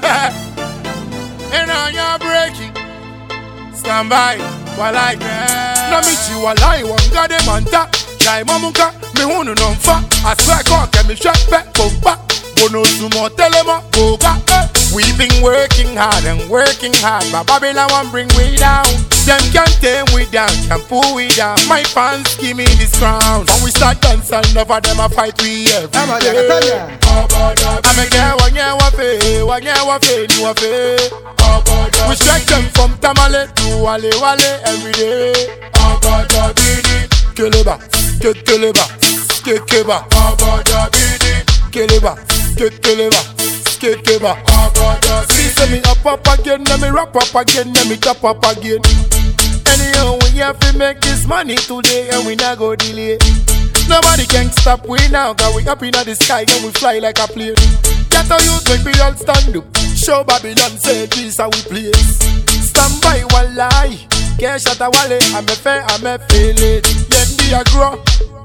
And now you're breaking. Stand by while I can. No meet you while I want God them anta. Jai mamuka me hunu nomfa. I swear God can me shut back bomba. Bono sumo telema boga. We've been working hard and working hard, but Babylon won't bring we down. Them can't tame we down, can't pull we down. My fans give me this crown. When we start dancing, never them a fight we every day. I'm a girl, one year wafe, ni wafe. We strike them from Tamale to Wale Wale every day. Keleba, keleba, keleba, keleba, keleba. See, say me up again, let me rap up again, let me top up again. Anyhow, we have to make this money today and we not go delay. Nobody can stop we now, cause we up in the sky and we fly like a plane. Get how you make me all stand up. Show Babylon, say this how we play. Stand by one lie. Can't shut a wale, I'm a fair, I'm a fail it. Yendi a grow,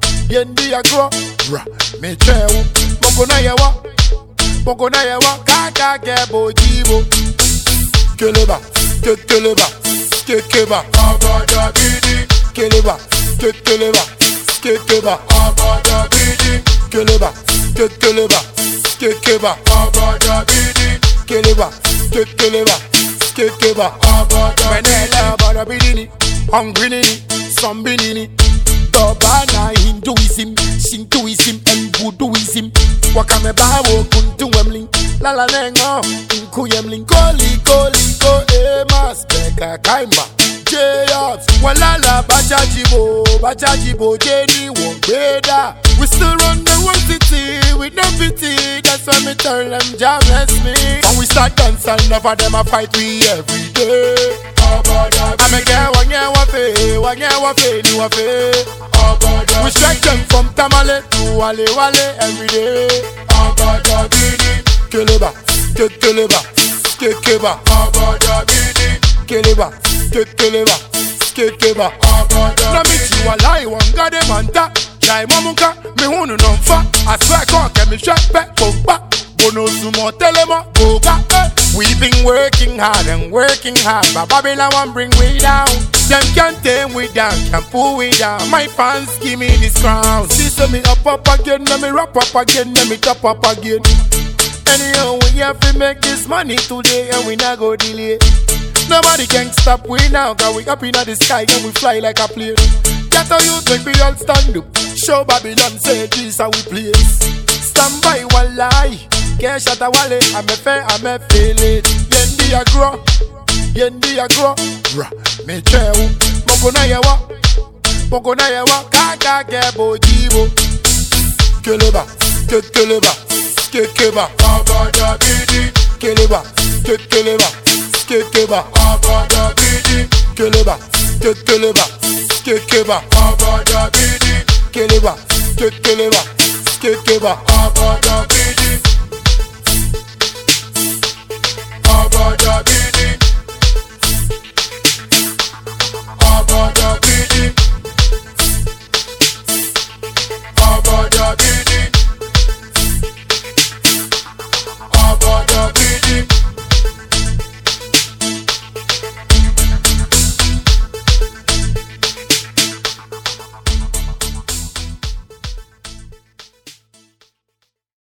me chew, Mokona yawa. Pokona yawa kaka kebo jibo. Keleba, keleba, keleba. Abada bidi. Keleba, keleba, keleba. Abada bidi. Keleba, keleba, keleba. Abada bidi. Keleba, keleba, keleba. Abada. Menela abada bidi. Hungry ni, zombie ni. Dobana Hinduism, Shintoism and Voodooism. Wakame bawo kuntu wemling, la la nengo, inku yemling. Koli ko emas beka kaimba. J-Ups, walala bachajibo, Jenny Wongweda. We still run the whole city with no pity. That's why me tell them Jah bless me. When we start dancing, never them a fight we every day. I'm a girl, one year wafe, ni wafe. We strike them from Tamale to Wale Wale every day. Keleba, keleba, keleba. Keleba, keleba, keleba. No meet you while I want God them anta. Jai mamuka me hunu nomfa. I swear God can me shut back bomba. Bono sumo telema boga. We've been working hard and working hard, but Babylon won't bring we down. Them can't tame we down, can't pull we down. My fans give me this crown. See, say me up again, let me rap up again, let me top up again. Anyhow, we have to make this money today and we not go delay. Nobody can stop we now, cause we up in the sky and we fly like a plane. Get how you make me all stand up. Show Babylon, say this how we play. Stand by one lie. Can't shut a wale, I'm a fair, I'm a fail it. Yendi a grow, me chew, Mokona yawa, kaka kebo jibo. Keleba, keleba, abada bidi. Keleba, keleba, abada bidi. Keleba, abada bidi. Keleba, abada